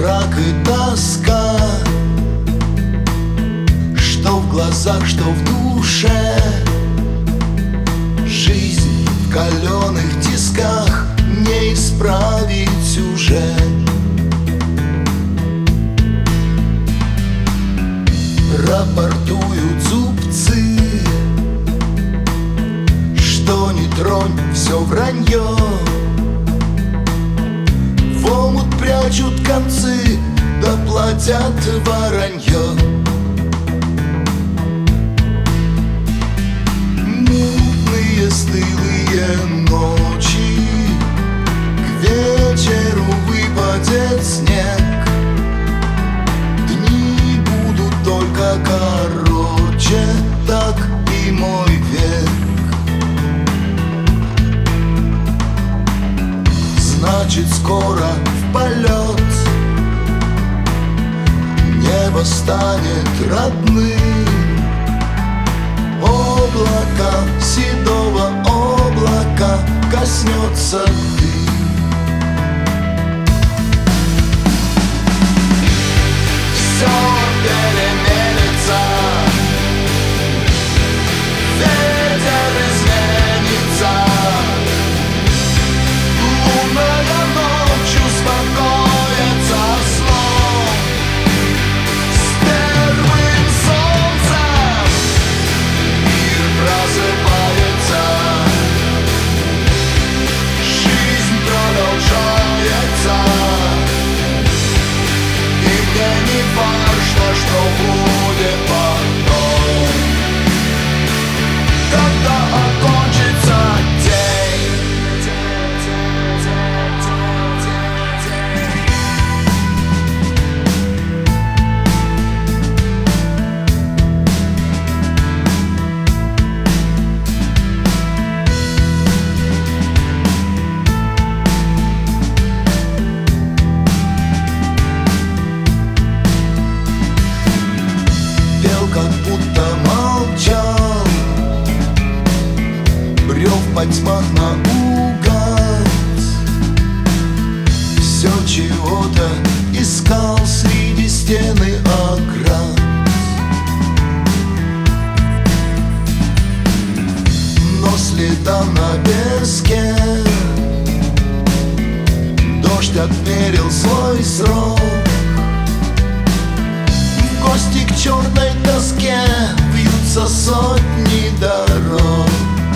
мрак и тоска, что в глазах, что в душе. Жизнь в каленых тисках не исправить уже. Рапортуют зубцы, что не тронь, все вранье. В омут прячут концы, да платят воронье. Мутные стылые ночи, к вечеру выпадет снег. Дни будут только короче, так и мой век. Значит, скоро в полет небо станет родным. Облака, седого облака коснется дым. Все переменится, ветер изменится. Лунная ночь успокоится сном. С первым солнцем мир просыпается. Жизнь продолжается. И мне не важно, что будет потом, когда окончится день. Пел, как будто молчал, брел в потьмах наугад. Все чего-то искал среди стен и оград. Но следам на песке дождь отмерил свой срок. В гости к черной тоске вьются сотни дорог.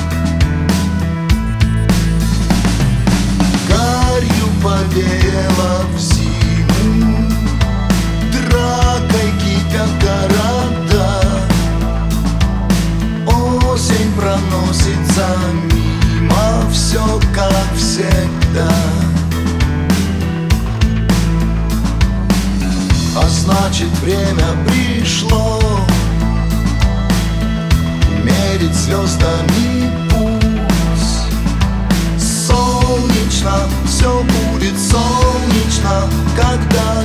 Гарью повеяло в зиму, дракой кипят города. Осень проносится мимо, все как всегда. А значит, время пришло мерить звездами путь. Солнечно, все будет солнечно, когда